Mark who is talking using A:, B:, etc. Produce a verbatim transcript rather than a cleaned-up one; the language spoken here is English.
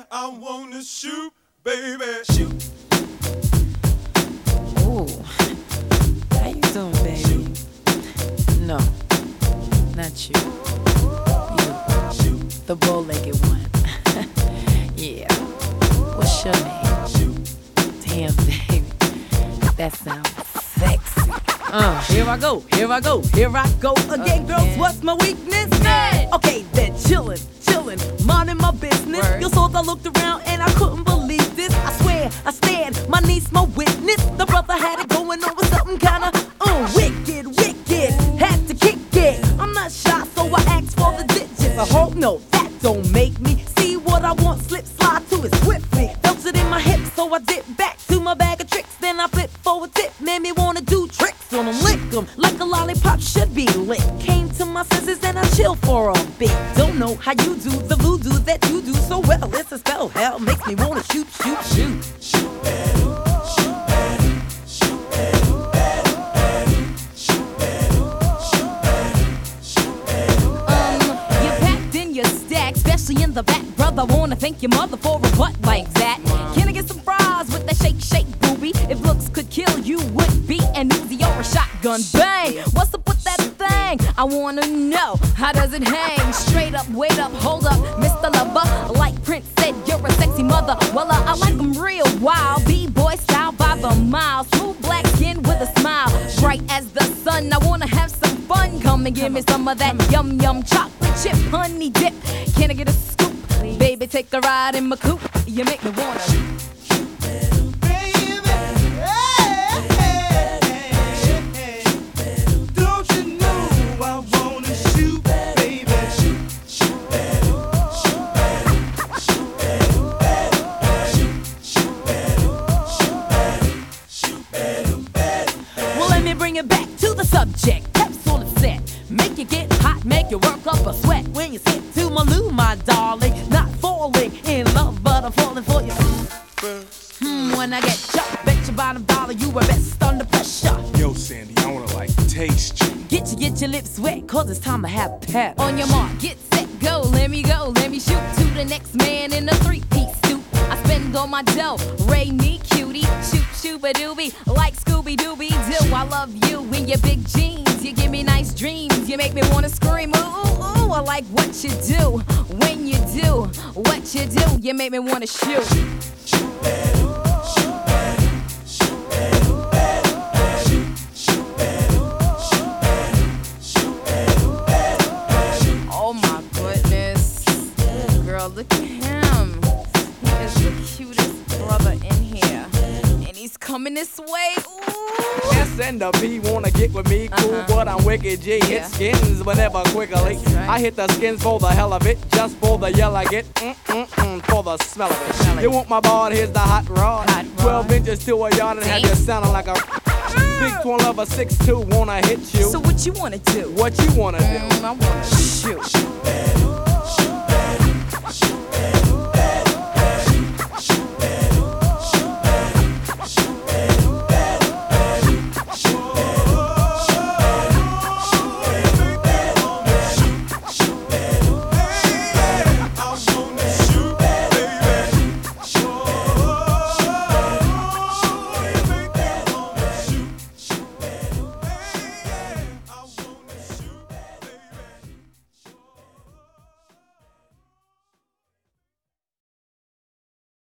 A: I wanna shoot, baby. Shoot.
B: Ooh, how you doing, baby? No, not you. You, the bow-legged one. Yeah. What's your name? Damn, baby, that sounds sexy.
C: Uh, here I go, here I go, here I go again,
B: Again.
C: girls. What's my weakness?
B: Bed.
C: Okay, then chillin', chillin', minding my business.
B: Word.
C: You saw I looked around and I couldn't believe this. I swear, I stand, my niece, my witness. The brother had it going on with something kinda uh, wicked, wicked. Had to kick it. I'm not shy, so I asked for the digits. I hope no, that don't make me see what I want. Slip, slide to it swiftly. Felt it in my hips, so I dip back to my bag of tricks. Then I flip for a tip, made me wanna do tricks on them, lick them like a lollipop should be lit. Came to my senses and I chill for a bit. Don't know how you do the voodoo that you do so well. It's a spell, hell makes me wanna shoot, shoot, shoot.
A: Shoot better, shoot better, shoot better, better, better, shoot better, shoot better, shoot better, better.
D: Um, you packed in your stack, especially in the back, brother. Wanna thank your mother for a butt like that. Can I get some fries with that shake, shake, booby? If looks could kill, you would be an Uzi or a shotgun. Bang! What's up with that thing? I wanna know, how does it hang? Straight up, wait up, hold up, Mister Lover. Like Prince said, you're a sexy mother. Well, uh, I like them real wild. B-boy style by the mile. Smooth black skin with a smile. Bright as the sun, I wanna have some fun. Come and give me some of that yum yum chocolate chip honey dip. Can I get a scoop? Baby, take a ride in my coupe. You make me wanna
A: Don't you know I wanna shoot, baby? Shoot, shoot better, shoot better, shoot better, better, shoot, shoot better, shoot better, shoot better, better.
C: Well, let me bring it back to the subject. Capsule is set. Make you get hot, make you work up a sweat. When you sit to my loo, my darling. Not falling in love, but I'm falling for you. Hmm, when I get shot, bet your bottom dollar you were best under pressure.
E: Yo, Sandy, I wanna like taste you.
C: Get you, get your lips wet, cause it's time to have pep.
D: on your mark, get set, go. Let me go, let me shoot to the next man in a three-piece suit. I spend all my dough, Ray me cutie, shoot shooba doobie, like Scooby Dooby Doo. I love you in your big jeans, you give me nice dreams, you make me wanna scream. Ooh, ooh, ooh, I like what you do when you do what you do. You make me wanna shoot.
A: Shoot better, shoot better, shoot better, better, better, shoot, shoot better, shoot better, shoot better, better, better, shoot.
D: Oh my goodness, girl, look at him. He is the cutest brother in here, and he's coming this way. Ooh.
F: S and the P wanna get with me, cool,
D: Uh-huh.
F: but I'm wicked G. Hit
D: Yeah.
F: skins whenever quickly.
D: That's right.
F: I hit the skins for the hell of it, just for the yell I get, mm-mm-mm, for the smell of it.
D: Smell it.
F: You want my bard, here's the hot rod.
D: Hot rod.
F: twelve inches to a yard and have you
D: Damn.
F: sounding like a big twin lover, six two, wanna hit you.
C: So what you wanna do?
F: What you wanna do?
D: Mm, I wanna shoot.
A: Shoot better,